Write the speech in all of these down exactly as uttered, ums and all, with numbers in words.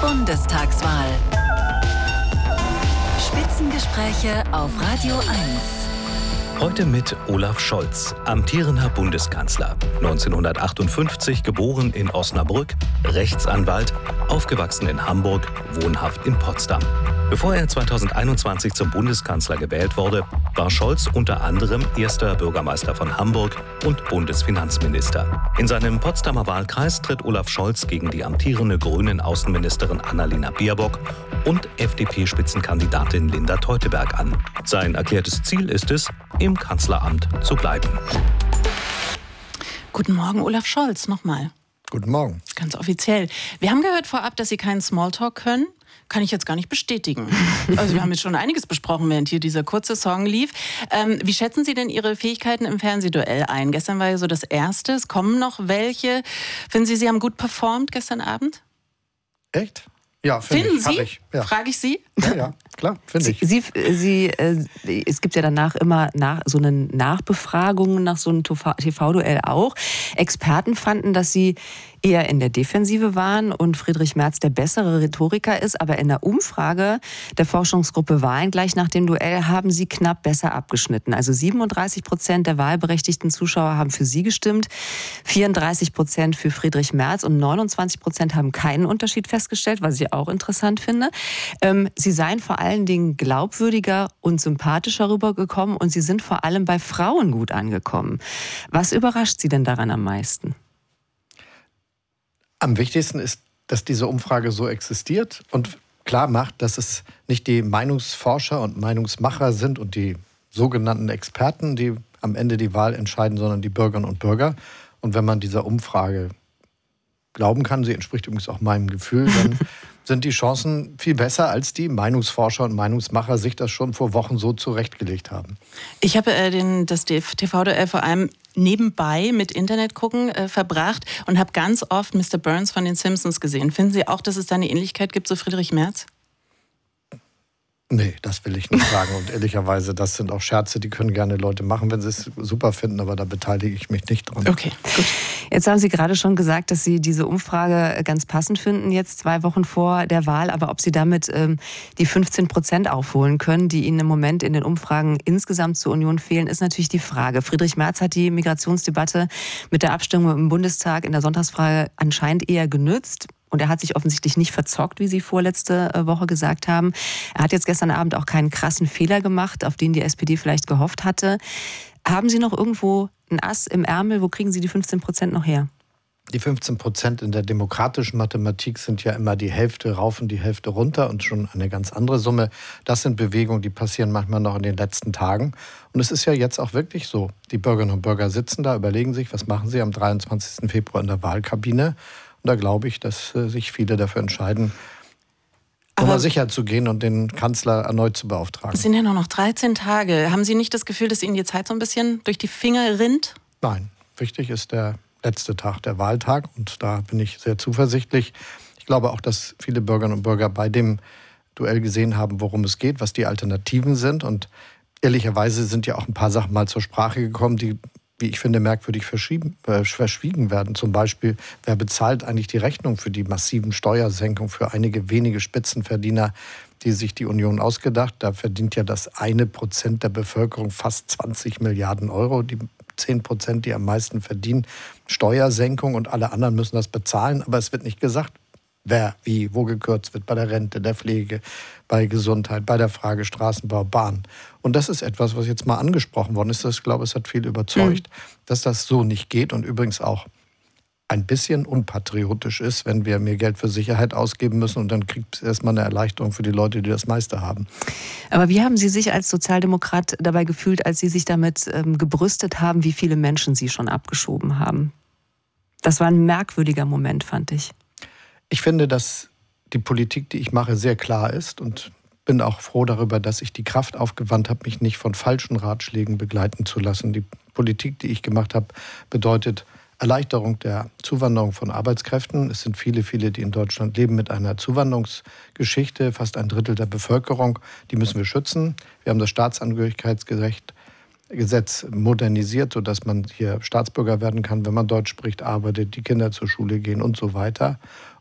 Bundestagswahl. Spitzengespräche auf Radio eins. Heute mit Olaf Scholz, amtierender Bundeskanzler. neunzehnhundertachtundfünfzig geboren in Osnabrück, Rechtsanwalt, aufgewachsen in Hamburg, wohnhaft in Potsdam. Bevor er zweitausendeinundzwanzig zum Bundeskanzler gewählt wurde, war Scholz unter anderem erster Bürgermeister von Hamburg und Bundesfinanzminister. In seinem Potsdamer Wahlkreis tritt Olaf Scholz gegen die amtierende grünen Außenministerin Annalena Baerbock und F D P-Spitzenkandidatin Linda Teuteberg an. Sein erklärtes Ziel ist es, im Kanzleramt zu bleiben. Guten Morgen, Olaf Scholz, nochmal. Guten Morgen. Ganz offiziell. Wir haben gehört vorab, dass Sie keinen Smalltalk können. Kann ich jetzt gar nicht bestätigen. Also wir haben jetzt schon einiges besprochen, während hier dieser kurze Song lief. Ähm, wie schätzen Sie denn Ihre Fähigkeiten im Fernsehduell ein? Gestern war ja so das Erste. Es kommen noch welche. Finden Sie, Sie haben gut performt gestern Abend? Echt? Ja, find Finden ich, Sie? Ich, ja. Frage ich Sie? Ja, ja, klar, finde ich. Sie, Sie, äh, es gibt ja danach immer nach, so eine Nachbefragung nach so einem T V-Duell auch. Experten fanden, dass Sie eher in der Defensive waren und Friedrich Merz der bessere Rhetoriker ist. Aber in der Umfrage der Forschungsgruppe Wahlen gleich nach dem Duell haben Sie knapp besser abgeschnitten. Also siebenunddreißig Prozent der wahlberechtigten Zuschauer haben für Sie gestimmt, vierunddreißig Prozent für Friedrich Merz und neunundzwanzig Prozent haben keinen Unterschied festgestellt, was ich auch interessant finde. Ähm, Sie seien vor allen Dingen glaubwürdiger und sympathischer rübergekommen und Sie sind vor allem bei Frauen gut angekommen. Was überrascht Sie denn daran am meisten? Am wichtigsten ist, dass diese Umfrage so existiert und klar macht, dass es nicht die Meinungsforscher und Meinungsmacher sind und die sogenannten Experten, die am Ende die Wahl entscheiden, sondern die Bürgerinnen und Bürger. Und wenn man dieser Umfrage glauben kann, sie entspricht übrigens auch meinem Gefühl, dann sind die Chancen viel besser, als die Meinungsforscher und Meinungsmacher sich das schon vor Wochen so zurechtgelegt haben. Ich habe äh, den, das T V-Duell vor allem nebenbei mit Internet gucken äh, verbracht und habe ganz oft Mister Burns von den Simpsons gesehen. Finden Sie auch, dass es da eine Ähnlichkeit gibt zu Friedrich Merz? Nee, das will ich nicht sagen. Und ehrlicherweise, das sind auch Scherze, die können gerne Leute machen, wenn sie es super finden, aber da beteilige ich mich nicht dran. Okay, gut. Jetzt haben Sie gerade schon gesagt, dass Sie diese Umfrage ganz passend finden, jetzt zwei Wochen vor der Wahl. Aber ob Sie damit ähm, die fünfzehn Prozent aufholen können, die Ihnen im Moment in den Umfragen insgesamt zur Union fehlen, ist natürlich die Frage. Friedrich Merz hat die Migrationsdebatte mit der Abstimmung im Bundestag in der Sonntagsfrage anscheinend eher genützt. Und er hat sich offensichtlich nicht verzockt, wie Sie vorletzte Woche gesagt haben. Er hat jetzt gestern Abend auch keinen krassen Fehler gemacht, auf den die S P D vielleicht gehofft hatte. Haben Sie noch irgendwo ein Ass im Ärmel? Wo kriegen Sie die fünfzehn Prozent noch her? Die fünfzehn Prozent in der demokratischen Mathematik sind ja immer die Hälfte rauf und die Hälfte runter und schon eine ganz andere Summe. Das sind Bewegungen, die passieren manchmal noch in den letzten Tagen. Und es ist ja jetzt auch wirklich so. Die Bürgerinnen und Bürger sitzen da, überlegen sich, was machen sie am dreiundzwanzigsten Februar in der Wahlkabine. Und da glaube ich, dass äh, sich viele dafür entscheiden, um sicher zu gehen und den Kanzler erneut zu beauftragen. Es sind ja nur noch dreizehn Tage. Haben Sie nicht das Gefühl, dass Ihnen die Zeit so ein bisschen durch die Finger rinnt? Nein, wichtig ist der letzte Tag, der Wahltag. Und da bin ich sehr zuversichtlich. Ich glaube auch, dass viele Bürgerinnen und Bürger bei dem Duell gesehen haben, worum es geht, was die Alternativen sind. Und ehrlicherweise sind ja auch ein paar Sachen mal zur Sprache gekommen, die, wie ich finde, merkwürdig äh, verschwiegen werden. Zum Beispiel, wer bezahlt eigentlich die Rechnung für die massiven Steuersenkungen für einige wenige Spitzenverdiener, die sich die Union ausgedacht? Da verdient ja das eine Prozent der Bevölkerung fast zwanzig Milliarden Euro. Die zehn Prozent, die am meisten verdienen, Steuersenkung und alle anderen müssen das bezahlen. Aber es wird nicht gesagt, wer, wie, wo gekürzt wird, bei der Rente, der Pflege, bei Gesundheit, bei der Frage Straßenbau, Bahn. Und das ist etwas, was jetzt mal angesprochen worden ist. Ich glaube, es hat viel überzeugt, mhm. dass das so nicht geht und übrigens auch ein bisschen unpatriotisch ist, wenn wir mehr Geld für Sicherheit ausgeben müssen und dann kriegt es erstmal eine Erleichterung für die Leute, die das meiste haben. Aber wie haben Sie sich als Sozialdemokrat dabei gefühlt, als Sie sich damit ähm, gebrüstet haben, wie viele Menschen Sie schon abgeschoben haben? Das war ein merkwürdiger Moment, fand ich. Ich finde, dass die Politik, die ich mache, sehr klar ist und bin auch froh darüber, dass ich die Kraft aufgewandt habe, mich nicht von falschen Ratschlägen begleiten zu lassen. Die Politik, die ich gemacht habe, bedeutet Erleichterung der Zuwanderung von Arbeitskräften. Es sind viele, viele, die in Deutschland leben mit einer Zuwanderungsgeschichte, fast ein Drittel der Bevölkerung. Die müssen wir schützen. Wir haben das Staatsangehörigkeitsgesetz modernisiert, sodass man hier Staatsbürger werden kann, wenn man Deutsch spricht, arbeitet, die Kinder zur Schule gehen und so weiter.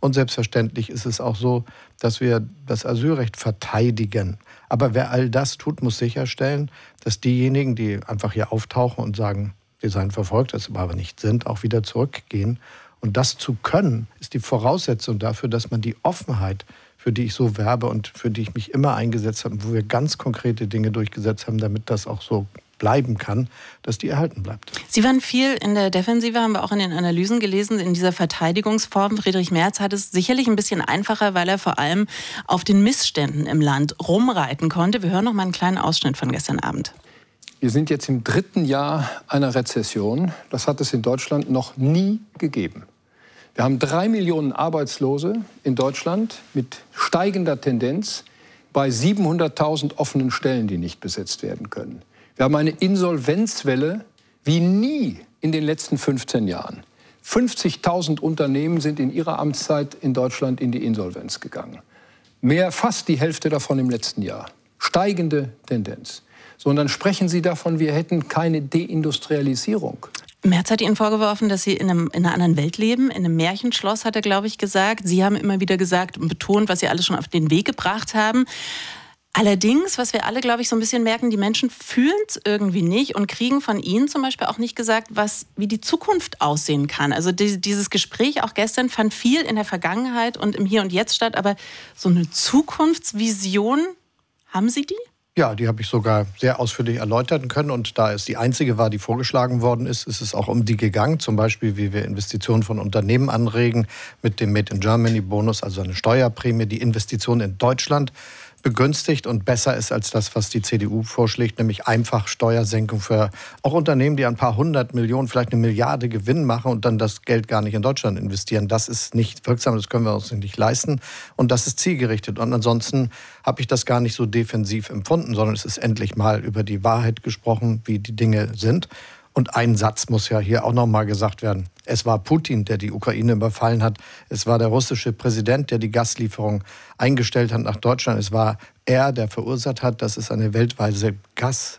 Und selbstverständlich ist es auch so, dass wir das Asylrecht verteidigen. Aber wer all das tut, muss sicherstellen, dass diejenigen, die einfach hier auftauchen und sagen, sie seien verfolgt, das aber nicht sind, auch wieder zurückgehen. Und das zu können, ist die Voraussetzung dafür, dass man die Offenheit, für die ich so werbe und für die ich mich immer eingesetzt habe, wo wir ganz konkrete Dinge durchgesetzt haben, damit das auch so bleiben kann, dass die erhalten bleibt. Sie waren viel in der Defensive, haben wir auch in den Analysen gelesen, in dieser Verteidigungsform. Friedrich Merz hat es sicherlich ein bisschen einfacher, weil er vor allem auf den Missständen im Land rumreiten konnte. Wir hören noch mal einen kleinen Ausschnitt von gestern Abend. Wir sind jetzt im dritten Jahr einer Rezession. Das hat es in Deutschland noch nie gegeben. Wir haben drei Millionen Arbeitslose in Deutschland mit steigender Tendenz bei siebenhunderttausend offenen Stellen, die nicht besetzt werden können. Wir haben eine Insolvenzwelle wie nie in den letzten fünfzehn Jahren. fünfzigtausend Unternehmen sind in ihrer Amtszeit in Deutschland in die Insolvenz gegangen. Mehr, fast die Hälfte davon im letzten Jahr. Steigende Tendenz. So, und dann sprechen Sie davon, wir hätten keine Deindustrialisierung. Merz hat Ihnen vorgeworfen, dass Sie in, einem, in einer anderen Welt leben. In einem Märchenschloss, hat er, glaube ich, gesagt. Sie haben immer wieder gesagt und betont, was Sie alles schon auf den Weg gebracht haben. Allerdings, was wir alle, glaube ich, so ein bisschen merken, die Menschen fühlen es irgendwie nicht und kriegen von Ihnen zum Beispiel auch nicht gesagt, was, wie die Zukunft aussehen kann. Also die, dieses Gespräch auch gestern fand viel in der Vergangenheit und im Hier und Jetzt statt. Aber so eine Zukunftsvision, haben Sie die? Ja, die habe ich sogar sehr ausführlich erläutern können. Und da es die einzige war, die vorgeschlagen worden ist, ist es auch um die gegangen. Zum Beispiel, wie wir Investitionen von Unternehmen anregen mit dem Made in Germany Bonus, also eine Steuerprämie, die Investitionen in Deutschland begünstigt und besser ist als das, was die C D U vorschlägt, nämlich einfach Steuersenkung für auch Unternehmen, die ein paar hundert Millionen, vielleicht eine Milliarde Gewinn machen und dann das Geld gar nicht in Deutschland investieren. Das ist nicht wirksam, das können wir uns nicht leisten und das ist zielgerichtet. Und ansonsten habe ich das gar nicht so defensiv empfunden, sondern es ist endlich mal über die Wahrheit gesprochen, wie die Dinge sind. Und ein Satz muss ja hier auch noch mal gesagt werden. Es war Putin, der die Ukraine überfallen hat. Es war der russische Präsident, der die Gaslieferung eingestellt hat nach Deutschland. Es war er, der verursacht hat, dass es eine weltweite Gas-,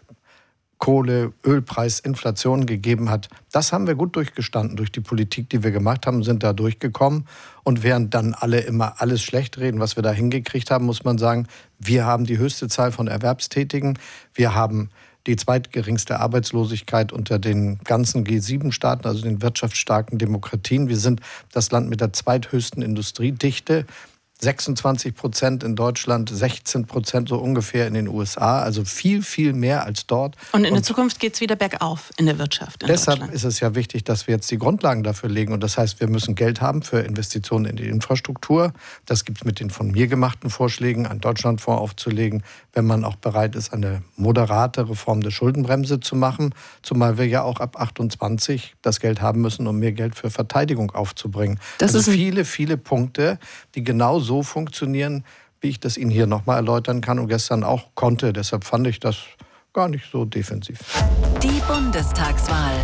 Kohle-, Ölpreisinflation gegeben hat. Das haben wir gut durchgestanden. Durch die Politik, die wir gemacht haben, sind da durchgekommen. Und während dann alle immer alles schlecht reden, was wir da hingekriegt haben, muss man sagen, wir haben die höchste Zahl von Erwerbstätigen. Wir haben die zweitgeringste Arbeitslosigkeit unter den ganzen G sieben Staaten, also den wirtschaftsstarken Demokratien. Wir sind das Land mit der zweithöchsten Industriedichte. sechsundzwanzig Prozent in Deutschland, sechzehn Prozent so ungefähr in den U S A. Also viel, viel mehr als dort. Und in der Zukunft geht es wieder bergauf in der Wirtschaft in Deshalb ist es ja wichtig, dass wir jetzt die Grundlagen dafür legen. Und das heißt, wir müssen Geld haben für Investitionen in die Infrastruktur. Das gibt es mit den von mir gemachten Vorschlägen, einen Deutschlandfonds aufzulegen, wenn man auch bereit ist, eine moderate Reform der Schuldenbremse zu machen. Zumal wir ja auch ab achtundzwanzig das Geld haben müssen, um mehr Geld für Verteidigung aufzubringen. Das also viele, viele Punkte, die genau so so funktionieren, wie ich das Ihnen hier nochmal erläutern kann und gestern auch konnte. Deshalb fand ich das gar nicht so defensiv. Die Bundestagswahl.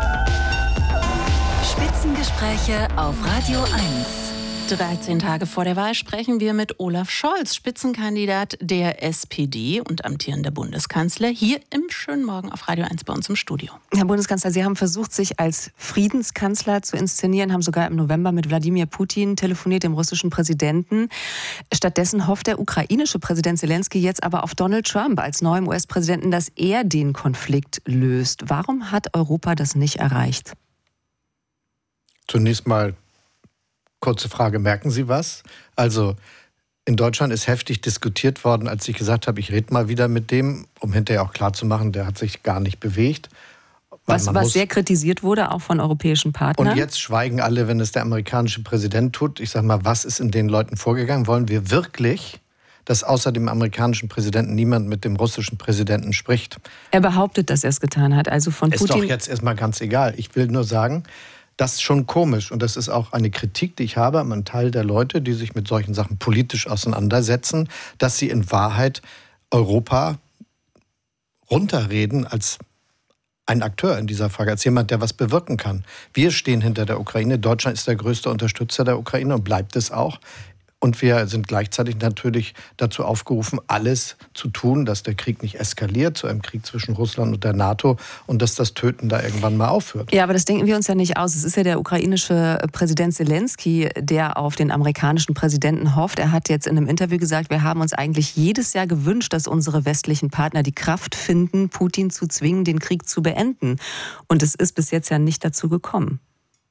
Spitzengespräche auf Radio eins. dreizehn Tage vor der Wahl sprechen wir mit Olaf Scholz, Spitzenkandidat der S P D und amtierender Bundeskanzler, hier im schönen Morgen auf Radio eins bei uns im Studio. Herr Bundeskanzler, Sie haben versucht, sich als Friedenskanzler zu inszenieren, haben sogar im November mit Wladimir Putin telefoniert, dem russischen Präsidenten. Stattdessen hofft der ukrainische Präsident Zelensky jetzt aber auf Donald Trump als neuem U S-Präsidenten, dass er den Konflikt löst. Warum hat Europa das nicht erreicht? Zunächst mal kurze Frage, merken Sie was? Also in Deutschland ist heftig diskutiert worden, als ich gesagt habe, ich rede mal wieder mit dem, um hinterher auch klarzumachen, der hat sich gar nicht bewegt. Was, was sehr kritisiert wurde, auch von europäischen Partnern. Und jetzt schweigen alle, wenn es der amerikanische Präsident tut. Ich sage mal, was ist in den Leuten vorgegangen? Wollen wir wirklich, dass außer dem amerikanischen Präsidenten niemand mit dem russischen Präsidenten spricht? Er behauptet, dass er es getan hat. Also von Putin. Ist doch jetzt erstmal ganz egal. Ich will nur sagen, das ist schon komisch und das ist auch eine Kritik, die ich habe an einen Teil der Leute, die sich mit solchen Sachen politisch auseinandersetzen, dass sie in Wahrheit Europa runterreden als ein Akteur in dieser Frage, als jemand, der was bewirken kann. Wir stehen hinter der Ukraine. Deutschland ist der größte Unterstützer der Ukraine und bleibt es auch. Und wir sind gleichzeitig natürlich dazu aufgerufen, alles zu tun, dass der Krieg nicht eskaliert zu einem Krieg zwischen Russland und der NATO und dass das Töten da irgendwann mal aufhört. Ja, aber das denken wir uns ja nicht aus. Es ist ja der ukrainische Präsident Zelensky, der auf den amerikanischen Präsidenten hofft. Er hat jetzt in einem Interview gesagt, wir haben uns eigentlich jedes Jahr gewünscht, dass unsere westlichen Partner die Kraft finden, Putin zu zwingen, den Krieg zu beenden. Und es ist bis jetzt ja nicht dazu gekommen.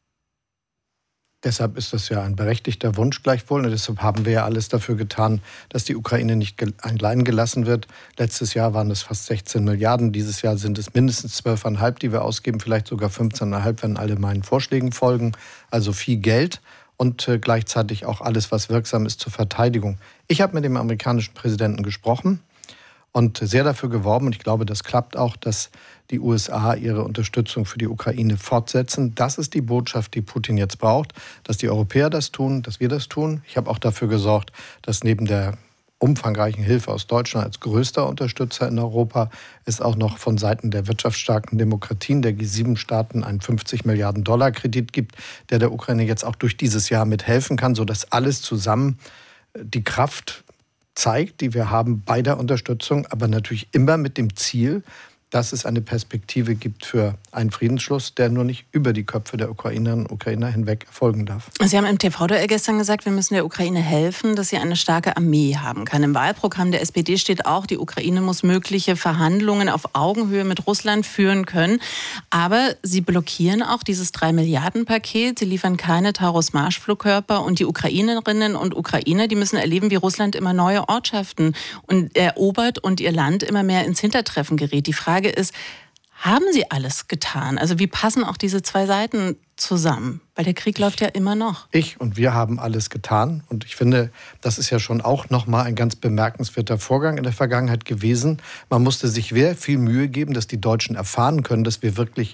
Deshalb ist das ja ein berechtigter Wunsch gleichwohl. Und deshalb haben wir ja alles dafür getan, dass die Ukraine nicht allein gelassen wird. Letztes Jahr waren es fast sechzehn Milliarden. Dieses Jahr sind es mindestens zwölf Komma fünf, die wir ausgeben. Vielleicht sogar fünfzehn Komma fünf, wenn alle meinen Vorschlägen folgen. Also viel Geld und äh, gleichzeitig auch alles, was wirksam ist zur Verteidigung. Ich habe mit dem amerikanischen Präsidenten gesprochen und sehr dafür geworben. Und ich glaube, das klappt auch, dass die U S A ihre Unterstützung für die Ukraine fortsetzen. Das ist die Botschaft, die Putin jetzt braucht, dass die Europäer das tun, dass wir das tun. Ich habe auch dafür gesorgt, dass neben der umfangreichen Hilfe aus Deutschland als größter Unterstützer in Europa es auch noch von Seiten der wirtschaftsstarken Demokratien der G sieben Staaten einen fünfzig Milliarden Dollar Kredit gibt, der der Ukraine jetzt auch durch dieses Jahr mithelfen kann, sodass alles zusammen die Kraft zeigt, die wir haben bei der Unterstützung, aber natürlich immer mit dem Ziel, dass es eine Perspektive gibt für einen Friedensschluss, der nur nicht über die Köpfe der Ukrainerinnen und Ukrainer hinweg erfolgen darf. Sie haben im T V-Duell gestern gesagt, wir müssen der Ukraine helfen, dass sie eine starke Armee haben kann. Im Wahlprogramm der S P D steht auch, die Ukraine muss mögliche Verhandlungen auf Augenhöhe mit Russland führen können. Aber sie blockieren auch dieses drei Milliarden Paket. Sie liefern keine Taurus-Marschflugkörper. Und die Ukrainerinnen und Ukrainer, die müssen erleben, wie Russland immer neue Ortschaften und erobert und ihr Land immer mehr ins Hintertreffen gerät. Die Frage ist, haben Sie alles getan? Also wie passen auch diese zwei Seiten zusammen? Weil der Krieg läuft ja immer noch. Ich und wir haben alles getan. Und ich finde, das ist ja schon auch nochmal ein ganz bemerkenswerter Vorgang in der Vergangenheit gewesen. Man musste sich sehr viel Mühe geben, dass die Deutschen erfahren können, dass wir wirklich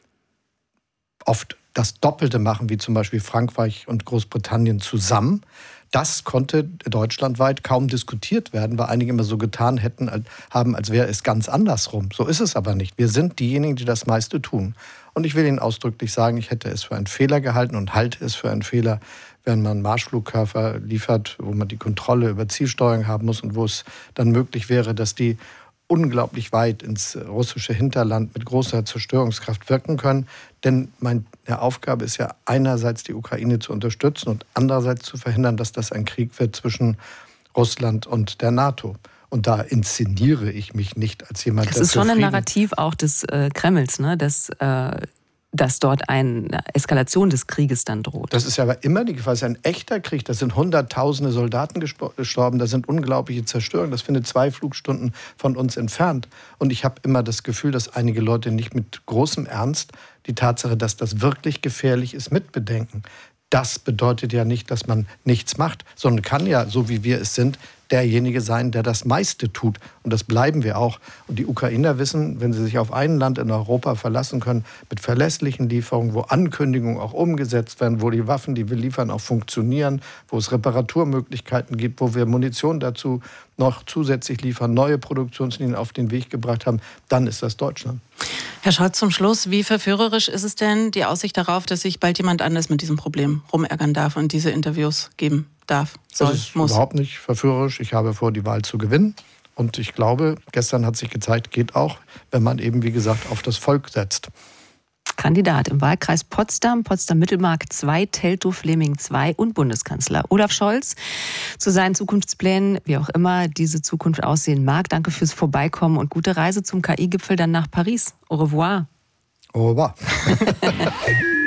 oft das Doppelte machen, wie zum Beispiel Frankreich und Großbritannien zusammen. Das konnte deutschlandweit kaum diskutiert werden, weil einige immer so getan hätten, haben, als wäre es ganz andersrum. So ist es aber nicht. Wir sind diejenigen, die das meiste tun. Und ich will Ihnen ausdrücklich sagen, ich hätte es für einen Fehler gehalten und halte es für einen Fehler, wenn man Marschflugkörper liefert, wo man die Kontrolle über Zielsteuerung haben muss und wo es dann möglich wäre, dass die unglaublich weit ins russische Hinterland mit großer Zerstörungskraft wirken können. Denn meine Aufgabe ist ja einerseits die Ukraine zu unterstützen und andererseits zu verhindern, dass das ein Krieg wird zwischen Russland und der NATO. Und da inszeniere ich mich nicht als jemand, der Das ist schon ein Frieden Narrativ auch des äh, Kremls, ne? dass, äh, dass dort eine Eskalation des Krieges dann droht. Das ist ja aber immer die Gefahr. Es ist ein echter Krieg. Da sind Hunderttausende Soldaten gestorben. Da sind unglaubliche Zerstörungen. Das findet zwei Flugstunden von uns entfernt. Und ich habe immer das Gefühl, dass einige Leute nicht mit großem Ernst die Tatsache, dass das wirklich gefährlich ist, mitbedenken. Das bedeutet ja nicht, dass man nichts macht, sondern kann ja, so wie wir es sind, derjenige sein, der das meiste tut. Und das bleiben wir auch. Und die Ukrainer wissen, wenn sie sich auf ein Land in Europa verlassen können, mit verlässlichen Lieferungen, wo Ankündigungen auch umgesetzt werden, wo die Waffen, die wir liefern, auch funktionieren, wo es Reparaturmöglichkeiten gibt, wo wir Munition dazu noch zusätzlich liefern, neue Produktionslinien auf den Weg gebracht haben, dann ist das Deutschland. Herr Scholz, zum Schluss, wie verführerisch ist es denn, die Aussicht darauf, dass sich bald jemand anders mit diesem Problem rumärgern darf und diese Interviews geben darf, soll, das ist muss? Überhaupt nicht verführerisch. Ich habe vor, die Wahl zu gewinnen. Und ich glaube, gestern hat sich gezeigt, geht auch, wenn man eben, wie gesagt, auf das Volk setzt. Kandidat im Wahlkreis Potsdam, Potsdam-Mittelmark zwei, Teltow-Fleming zwei und Bundeskanzler Olaf Scholz zu seinen Zukunftsplänen, wie auch immer diese Zukunft aussehen mag. Danke fürs Vorbeikommen und gute Reise zum K I-Gipfel dann nach Paris. Au revoir. Au revoir.